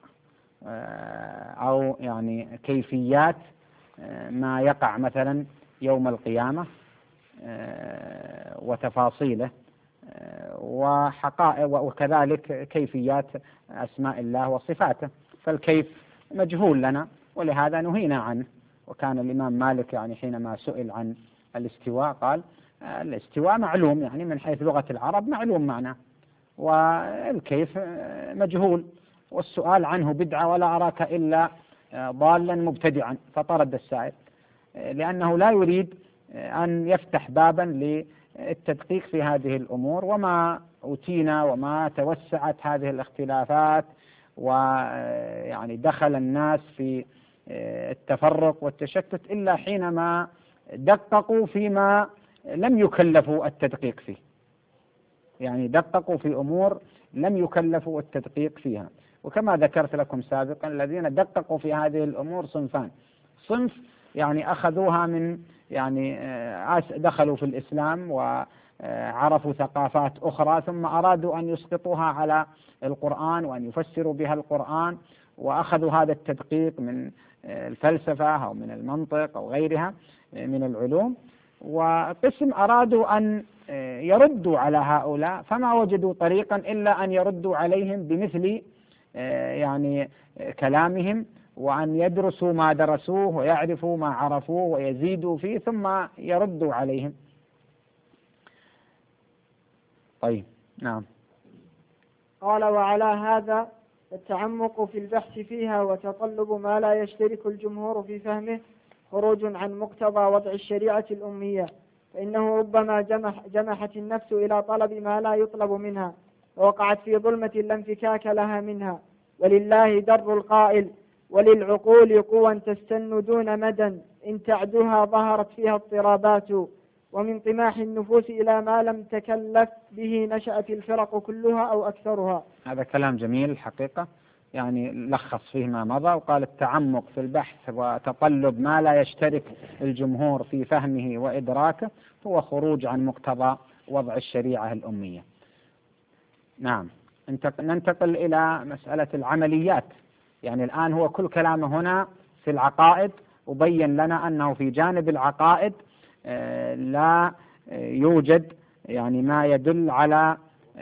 أو يعني كيفيات ما يقع مثلا يوم القيامة وتفاصيله، وحقائق وكذلك كيفيات أسماء الله وصفاته، فالكيف مجهول لنا ولهذا نهينا عنه. وكان الإمام مالك يعني حينما سئل عن الاستواء قال: الاستواء معلوم، يعني من حيث لغة العرب معلوم معناه، والكيف مجهول، والسؤال عنه بدعة ولا أراك إلا ضالا مبتدعا. فطرد السائل لأنه لا يريد أن يفتح بابا للتدقيق في هذه الأمور، وما أوتينا وما توسعت هذه الاختلافات ويعني دخل الناس في التفرق والتشتت إلا حينما دققوا فيما لم يكلفوا التدقيق فيه، يعني دققوا في أمور لم يكلفوا التدقيق فيها. وكما ذكرت لكم سابقا الذين دققوا في هذه الأمور صنفان: صنف يعني أخذوها من يعني دخلوا في الإسلام وعرفوا ثقافات أخرى ثم أرادوا أن يسقطوها على القرآن وأن يفسروا بها القرآن، وأخذوا هذا التدقيق من الفلسفة أو من المنطق أو غيرها من العلوم. وقسم أرادوا أن يردوا على هؤلاء فما وجدوا طريقا إلا أن يردوا عليهم بمثل يعني كلامهم، وأن يدرسوا ما درسوه ويعرفوا ما عرفوه ويزيدوا فيه ثم يردوا عليهم. طيب نعم. قال: وعلى هذا التعمق في البحث فيها وتطلب ما لا يشترك الجمهور في فهمه خروج عن مقتضى وضع الشريعة الأمية، فإنه ربما جمح جمحت النفس إلى طلب ما لا يطلب منها ووقعت في ظلمة لا انفكاك لها منها. ولله در القائل: وللعقول قوى تستن دون مدى إن تعدها ظهرت فيها اضطرابات، ومن طماح النفوس إلى ما لم تكلف به نشأت الفرق كلها أو أكثرها. هذا كلام جميل الحقيقة، يعني لخص فيه ما مضى وقال: التعمق في البحث وتطلب ما لا يشترك الجمهور في فهمه وإدراكه هو خروج عن مقتضى وضع الشريعة الأمية. نعم. ننتقل إلى مسألة العمليات. يعني الآن هو كل كلامه هنا في العقائد، وبين لنا أنه في جانب العقائد لا يوجد يعني ما يدل على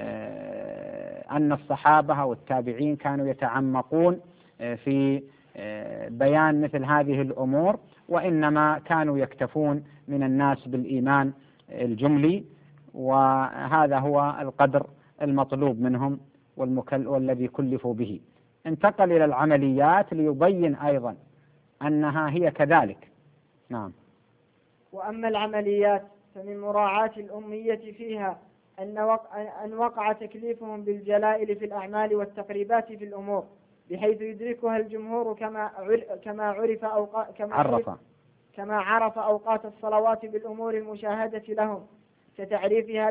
أن الصحابة والتابعين كانوا يتعمقون في بيان مثل هذه الأمور، وإنما كانوا يكتفون من الناس بالإيمان الجملي، وهذا هو القدر المطلوب منهم والذي كلفوا به. انتقل إلى العمليات ليبين أيضا أنها هي كذلك. نعم. وأما العمليات فمن مراعاة الأمية فيها أن وقع, أن وقع تكليفهم بالجلائل في الأعمال والتقريبات في الأمور بحيث يدركها الجمهور كما كما عرف أوقات كما عرف كما عرف أوقات الصلوات بالأمور المشاهدة لهم، كتعريفها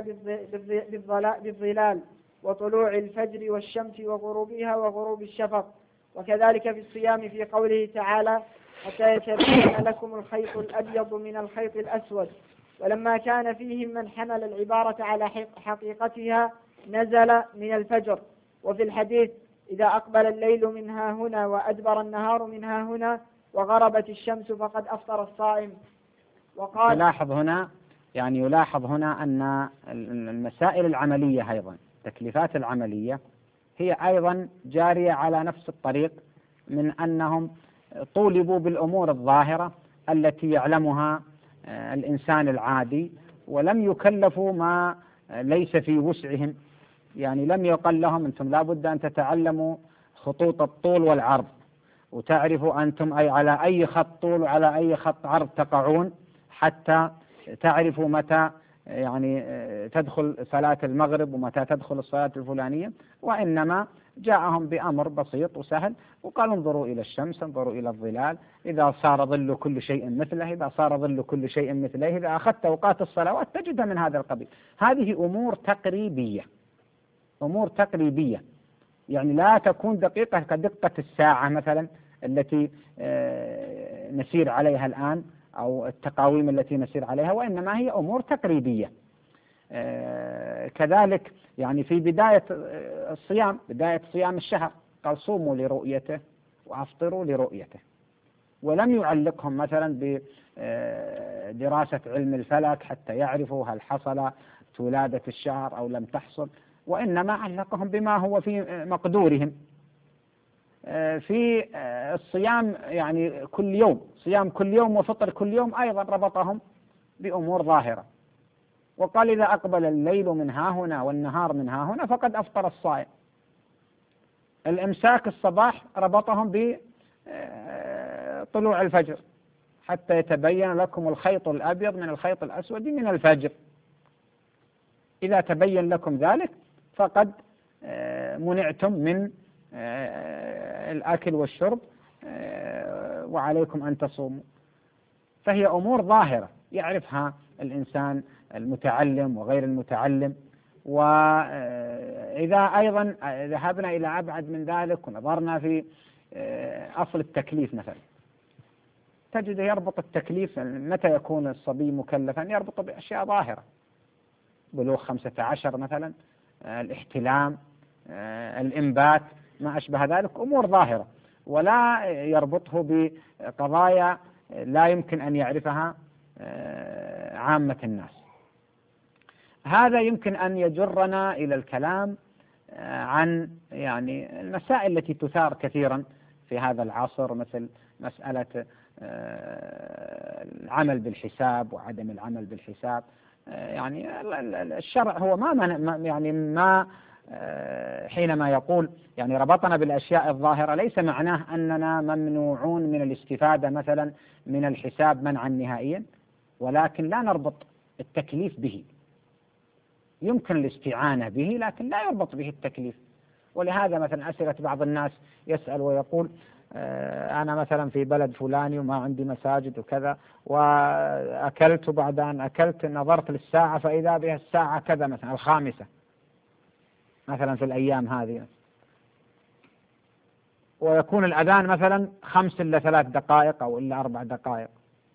بالظلال وطلوع الفجر والشمس وغروبها وغروب الشفق. وكذلك في الصيام في قوله تعالى: حتى يتبين لكم الخيط الأبيض من الخيط الأسود. ولما كان فيهم من حمل العبارة على حقيقتها نزل من الفجر. وفي الحديث: إذا أقبل الليل منها هنا وأدبر النهار منها هنا وغربت الشمس فقد أفطر الصائم. وقال يلاحظ هنا يعني يلاحظ هنا أن المسائل العملية أيضا التكليفات العملية هي أيضا جارية على نفس الطريق، من أنهم طولبوا بالأمور الظاهرة التي يعلمها الإنسان العادي، ولم يكلفوا ما ليس في وسعهم. يعني لم يقل لهم: أنتم لا بد أن تتعلموا خطوط الطول والعرض، وتعرفوا أنتم أي على أي خط طول وعلى أي خط عرض تقعون حتى تعرفوا متى يعني تدخل صلاة المغرب ومتى تدخل الصلاة الفلانية. وإنما جاءهم بأمر بسيط وسهل، وقال: انظروا إلى الشمس، انظروا إلى الظلال، إذا صار ظل كل شيء مثله، إذا صار ظل كل شيء مثله، إذا أخذت أوقات الصلوات تجدها من هذا القبيل. هذه أمور تقريبية، أمور تقريبية يعني لا تكون دقيقة كدقة الساعة مثلا التي نسير عليها الآن أو التقاويم التي نسير عليها، وإنما هي أمور تقريبية. كذلك يعني في بداية الصيام، بداية صيام الشهر، قال: صوموا لرؤيته وأفطروا لرؤيته. ولم يعلقهم مثلا بدراسة علم الفلك حتى يعرفوا هل حصل ولادة الشهر أو لم تحصل، وإنما علقهم بما هو في مقدورهم. في الصيام يعني كل يوم، صيام كل يوم وفطر كل يوم، أيضا ربطهم بأمور ظاهرة، وقال: إذا أقبل الليل من ها هنا والنهار من ها هنا فقد أفطر الصائم. الإمساك الصباح ربطهم بطلوع الفجر: حتى يتبين لكم الخيط الأبيض من الخيط الأسود من الفجر، إذا تبين لكم ذلك فقد منعتم من الأكل والشرب وعليكم أن تصوموا. فهي أمور ظاهرة يعرفها الإنسان المتعلم وغير المتعلم. وإذا أيضا ذهبنا إلى أبعد من ذلك ونظرنا في أصل التكليف مثلا، تجد يربط التكليف متى يكون الصبي مكلفا، يربط بأشياء ظاهرة: بلوغ خمسة عشر مثلا، الاحتلام، الإنبات، ما أشبه ذلك، أمور ظاهرة، ولا يربطه بقضايا لا يمكن أن يعرفها عامة الناس. هذا يمكن أن يجرنا إلى الكلام عن يعني المسائل التي تثار كثيرا في هذا العصر، مثل مسألة العمل بالحساب وعدم العمل بالحساب. يعني الشرع هو ما يعني ما حينما يقول يعني ربطنا بالأشياء الظاهرة ليس معناه أننا ممنوعون من الاستفادة مثلا من الحساب منعا نهائيا، ولكن لا نربط التكليف به. يمكن الاستعانة به لكن لا يربط به التكليف. ولهذا مثلا أسئلة بعض الناس يسأل ويقول أنا مثلا في بلد فلاني وما عندي مساجد وكذا، وأكلت بعد أن أكلت نظرت للساعة فإذا بها الساعة كذا مثلا الخامسة مثلا في الأيام هذه، ويكون الأذان مثلا خمس إلا ثلاث دقائق أو إلا أربع دقائق.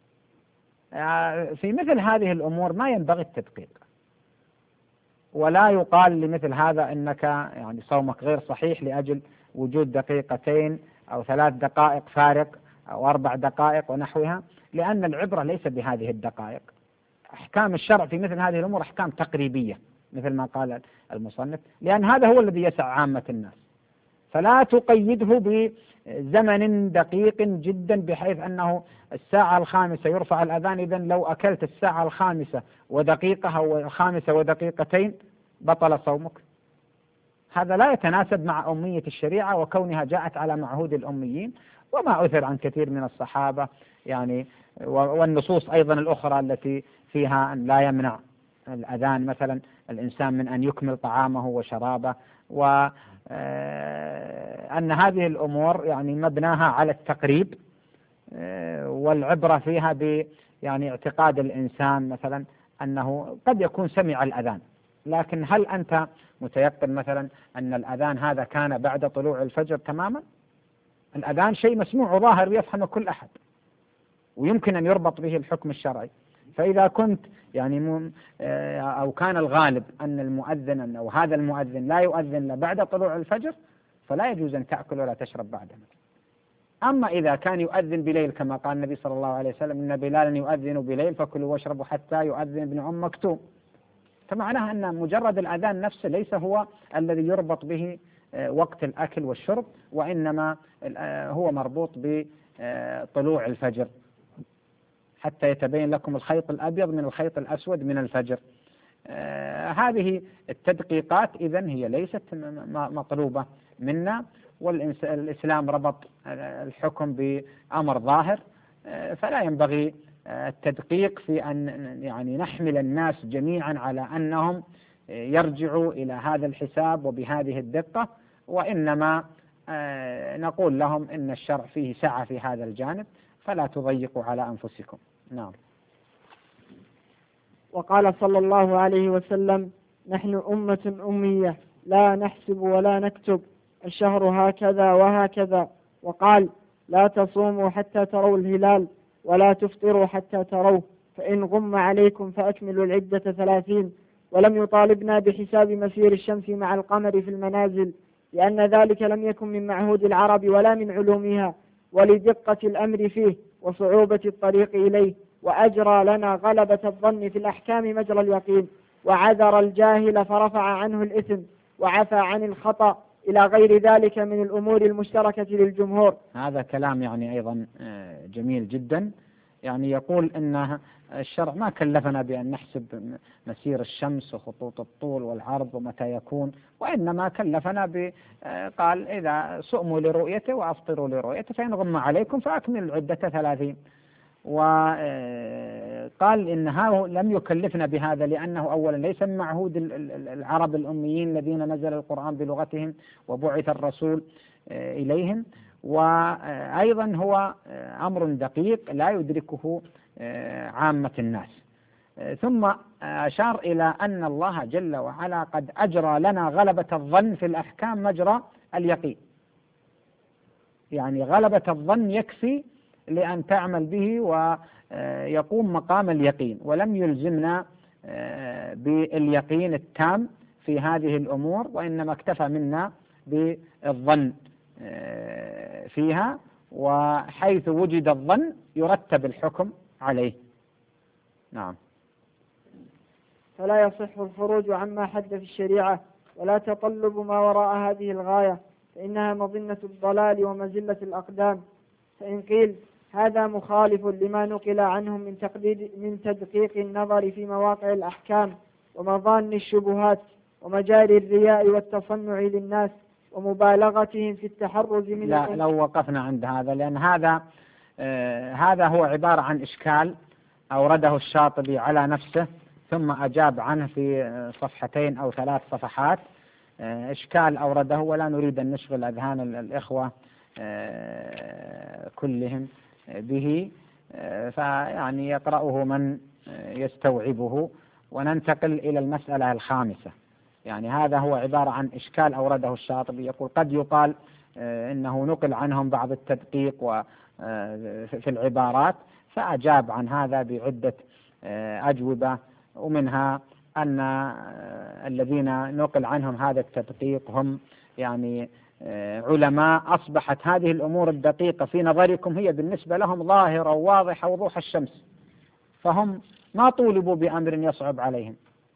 في مثل هذه الأمور ما ينبغي التدقيق، ولا يقال لمثل هذا إنك يعني صومك غير صحيح لأجل وجود دقيقتين أو ثلاث دقائق فارق أو أربع دقائق ونحوها، لأن العبرة ليس بهذه الدقائق. أحكام الشرع في مثل هذه الأمور أحكام تقريبية مثل ما قال المصنف، لأن هذا هو الذي يسع عامة الناس، فلا تقيده بزمن دقيق جدا بحيث أنه الساعة الخامسة يرفع الأذان، إذن لو أكلت الساعة الخامسة ودقيقة أو الخامسة ودقيقتين بطل صومك. هذا لا يتناسب مع أمية الشريعة وكونها جاءت على معهود الأميين، وما أثر عن كثير من الصحابة يعني، والنصوص أيضا الأخرى التي فيها أن لا يمنع الأذان مثلا الإنسان من أن يكمل طعامه وشرابه، وأن هذه الأمور يعني مبناها على التقريب، والعبرة فيها ب يعني اعتقاد الإنسان مثلا أنه قد يكون سمع الأذان، لكن هل أنت متيقن مثلا أن الأذان هذا كان بعد طلوع الفجر تماما؟ الأذان شيء مسموع ظاهر يفهم كل أحد، ويمكن أن يربط به الحكم الشرعي. فإذا كنت يعني أو كان الغالب أن المؤذن أو هذا المؤذن لا يؤذن بعد طلوع الفجر، فلا يجوز أن تأكل ولا تشرب بعده. أما إذا كان يؤذن بليل كما قال النبي صلى الله عليه وسلم إن بلالا يؤذن بليل فكلوا واشربوا حتى يؤذن ابن أم مكتوم، فمعناها أن مجرد الأذان نفسه ليس هو الذي يربط به وقت الأكل والشرب، وإنما هو مربوط بطلوع الفجر حتى يتبين لكم الخيط الأبيض من الخيط الأسود من الفجر. هذه التدقيقات إذن هي ليست مطلوبة منا، والإسلام ربط الحكم بأمر ظاهر، فلا ينبغي التدقيق في أن يعني نحمل الناس جميعا على أنهم يرجعوا إلى هذا الحساب وبهذه الدقة، وإنما نقول لهم إن الشرع فيه سعة في هذا الجانب فلا تضيقوا على أنفسكم. نعم. وقال صلى الله عليه وسلم: نحن أمة أمية لا نحسب ولا نكتب، الشهر هكذا وهكذا. وقال: لا تصوموا حتى تروا الهلال ولا تفطروا حتى تروه، فإن غم عليكم فأكملوا العدة ثلاثين. ولم يطالبنا بحساب مسير الشمس مع القمر في المنازل، لأن ذلك لم يكن من معهود العرب ولا من علومها، ولدقة الأمر فيه وصعوبة الطريق إليه، وأجرى لنا غلبة الظن في الأحكام مجرى اليقين، وعذر الجاهل فرفع عنه الإثم، وعفى عن الخطأ، إلى غير ذلك من الأمور المشتركة للجمهور. هذا كلام يعني أيضا جميل جدا، يعني يقول أن الشرع ما كلفنا بأن نحسب مسير الشمس وخطوط الطول والعرض ومتى يكون، وإنما كلفنا ب قال إذا سؤموا لرؤيته وأفطروا لرؤيته فإن غم عليكم فأكملوا العدة ثلاثين. وقال إنها لم يكلفنا بهذا لأنه أولا ليس من معهود العرب الأميين الذين نزل القرآن بلغتهم وبعث الرسول إليهم، وأيضا هو أمر دقيق لا يدركه عامة الناس. ثم أشار إلى أن الله جل وعلا قد أجرى لنا غلبة الظن في الأحكام مجرى اليقين، يعني غلبة الظن يكفي لأن تعمل به ويقوم مقام اليقين، ولم يلزمنا باليقين التام في هذه الأمور، وإنما اكتفى منا بالظن فيها، وحيث وجد الظن يرتب الحكم عليه. نعم. فلا يصح الخروج عما حد في الشريعة ولا تطلب ما وراء هذه الغاية، فإنها مظنة الضلال ومزلة الأقدام. فإن قيل هذا مخالف لما نقل عنهم من تقديد من تدقيق النظر في مواقع الأحكام ومظان الشبهات ومجاري الرياء والتصنع للناس ومبالغتهم في التحرز من لا لو وقفنا عند هذا، لأن هذا آه هذا هو عبارة عن إشكال أورده الشاطبي على نفسه ثم أجاب عنه في صفحتين أو ثلاث صفحات. آه إشكال أورده ولا نريد أن نشغل أذهان الإخوة آه كلهم به، آه فيعني يقرأه من يستوعبه. وننتقل إلى المسألة الخامسة. يعني هذا هو عبارة عن إشكال أورده الشاطبي، يقول قد يقال إنه نقل عنهم بعض التدقيق في العبارات، فأجاب عن هذا بعدة أجوبة، ومنها أن الذين نقل عنهم هذا التدقيق هم يعني علماء أصبحت هذه الأمور الدقيقة في نظركم هي بالنسبة لهم ظاهرة وواضحة وضوح الشمس، فهم ما طولبوا بأمر يصعب عليهم،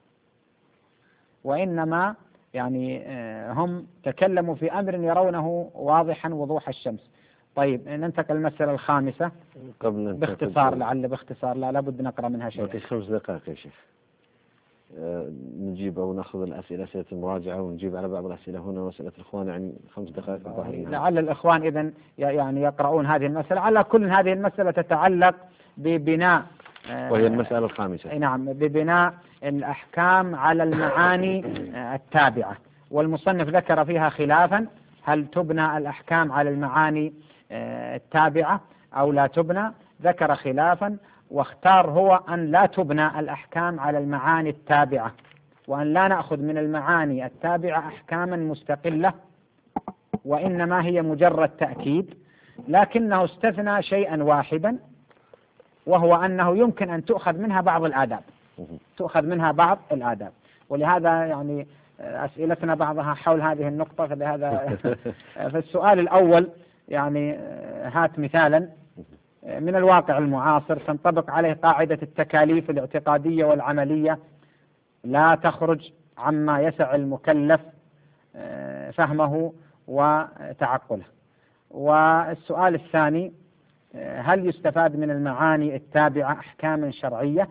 وإنما يعني هم تكلموا في أمر يرونه واضحا وضوح الشمس. طيب ننتقل المسألة الخامسة قبل باختصار، لعل باختصار لا لابد نقرأ منها شيء. في خمس دقائق يا شيخ أه نجيب أو نأخذ الأسئلة أسئلة المراجعة ونجيب على بعض الأسئلة هنا وأسئلة الإخوان، يعني خمس دقائق ظاهرين. لعل الإخوان إذن يعني يقرؤون هذه المسألة. على كل هذه المسألة تتعلق ببناء وهي المسألة الخامسة. نعم، ببناء الأحكام على المعاني التابعة، والمصنف ذكر فيها خلافا، هل تبنى الأحكام على المعاني التابعة أو لا تبنى؟ ذكر خلافا، واختار هو أن لا تبنى الأحكام على المعاني التابعة، وأن لا نأخذ من المعاني التابعة أحكاما مستقلة، وإنما هي مجرد تأكيد. لكنه استثنى شيئا واحدا، وهو أنه يمكن أن تؤخذ منها بعض الآداب، تؤخذ منها بعض الآداب. ولهذا يعني أسئلتنا بعضها حول هذه النقطة. فلهذا في السؤال الأول يعني هات مثالا من الواقع المعاصر تنطبق عليه قاعدة التكاليف الاعتقادية والعملية لا تخرج عما يسع المكلف فهمه وتعقله. والسؤال الثاني، هل يستفاد من المعاني التابعة أحكاما شرعية؟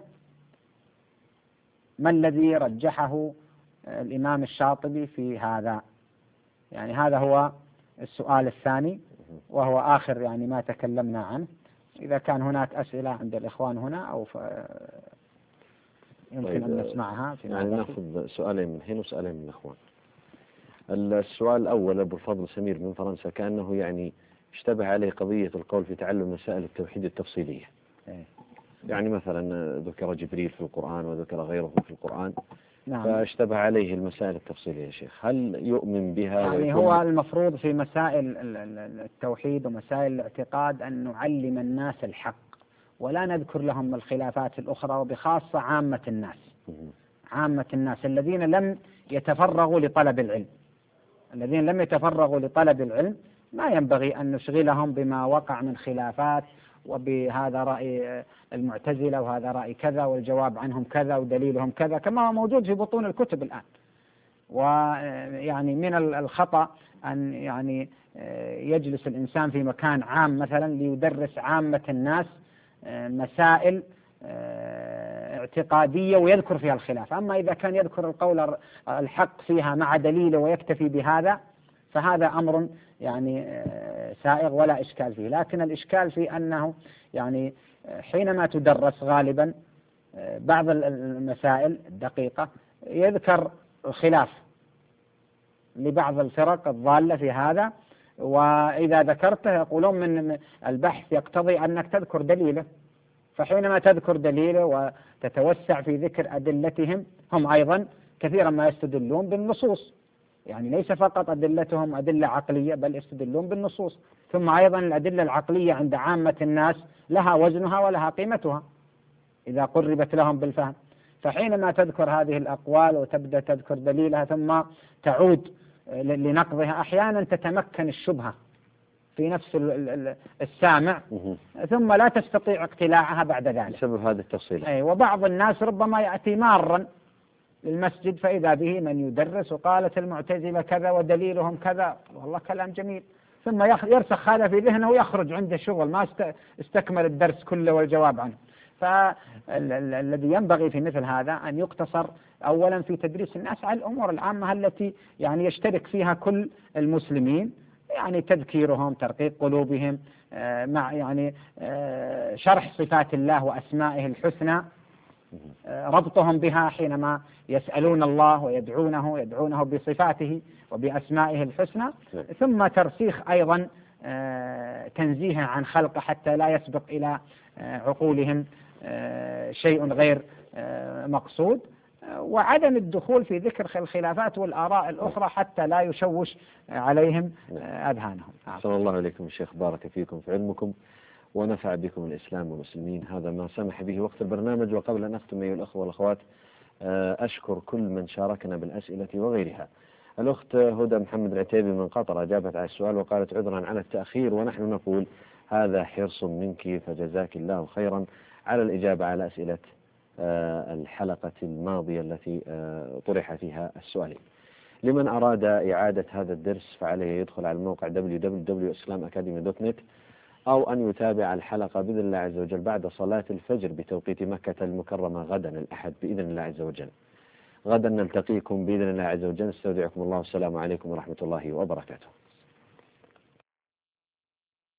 ما الذي رجحه الإمام الشاطبي في هذا؟ يعني هذا هو السؤال الثاني، وهو آخر يعني ما تكلمنا عنه. إذا كان هناك أسئلة عند الإخوان هنا أو ف... يمكن طيب أن نسمعها في يعني نأخذ سؤالين من هنا وسؤالين من الإخوان. السؤال الأول أبو الفضل سمير من فرنسا، كأنه يعني اشتبه عليه قضية القول في تعلم مسائل التوحيد التفصيلية. إيه؟ يعني مثلا ذكر جبريل في القرآن وذكر غيره في القرآن. نعم. فاشتبه عليه المسائل التفصيلية يا شيخ، هل يؤمن بها؟ يعني هو المفروض في مسائل التوحيد ومسائل الاعتقاد أن نعلم الناس الحق ولا نذكر لهم الخلافات الأخرى، وبخاصة عامة الناس عامة الناس الذين لم يتفرغوا لطلب العلم الذين لم يتفرغوا لطلب العلم ما ينبغي أن نشغلهم بما وقع من خلافات، وبهذا رأي المعتزلة وهذا رأي كذا والجواب عنهم كذا ودليلهم كذا، كما هو موجود في بطون الكتب الآن. ويعني من الخطأ أن يعني يجلس الإنسان في مكان عام مثلا ليدرس عامة الناس مسائل اعتقادية ويذكر فيها الخلاف. أما إذا كان يذكر القول الحق فيها مع دليله ويكتفي بهذا فهذا أمر يعني سائغ ولا إشكال فيه. لكن الإشكال في أنه يعني حينما تدرس غالبا بعض المسائل الدقيقة يذكر الخلاف لبعض الفرق الضالة في هذا، وإذا ذكرته يقولون من البحث يقتضي أنك تذكر دليله، فحينما تذكر دليله وتتوسع في ذكر أدلتهم هم أيضا كثيرا ما يستدلون بالنصوص، يعني ليس فقط أدلتهم أدلة عقلية بل يستدلون بالنصوص. ثم أيضا الأدلة العقلية عند عامة الناس لها وزنها ولها قيمتها إذا قربت لهم بالفهم. فحينما تذكر هذه الأقوال وتبدأ تذكر دليلها ثم تعود لنقضها، أحيانا تتمكن الشبهة في نفس السامع ثم لا تستطيع اقتلاعها بعد ذلك بسبب هذا التفصيل. أي، وبعض الناس ربما يأتي مارا للمسجد فإذا به من يدرس وقالت المعتزلة كذا ودليلهم كذا، والله كلام جميل، ثم يرسخ هذا في ذهنه ويخرج عنده شغل ما استكمل الدرس كله والجواب عنه. فالذي ينبغي في مثل هذا أن يقتصر أولا في تدريس الناس على الأمور العامة التي يعني يشترك فيها كل المسلمين، يعني تذكيرهم، ترقيق قلوبهم، مع يعني شرح صفات الله وأسمائه الحسنى، ربطهم بها حينما يسألون الله ويدعونه يدعونه بصفاته وبأسمائه الحسنى، ثم ترسيخ أيضا تنزيها عن خلقه حتى لا يسبق إلى عقولهم شيء غير مقصود، وعدم الدخول في ذكر الخلافات والآراء الأخرى حتى لا يشوش عليهم أذهانهم. صلى الله عليكم الشيخ، بارك فيكم في علمكم ونفع بكم الإسلام والمسلمين. هذا ما سمح به وقت البرنامج. وقبل أن أختم أيها الأخوة والأخوات أشكر كل من شاركنا بالأسئلة وغيرها. الأخت هدى محمد العتيبي من قطر أجابت على السؤال وقالت عذرا على التأخير، ونحن نقول هذا حرص منك فجزاك الله خيرا على الإجابة على أسئلة الحلقة الماضية التي طرح فيها السؤالين. لمن أراد إعادة هذا الدرس فعليه يدخل على الموقع دبليو دبليو دبليو دوت اسلام أكاديمي دوت نت، أو أن يتابع الحلقة بإذن الله عز وجل بعد صلاة الفجر بتوقيت مكة المكرمة غدا الأحد بإذن الله عز وجل. غدا نلتقيكم بإذن الله عز وجل. استودعكم الله والسلام عليكم ورحمة الله وبركاته.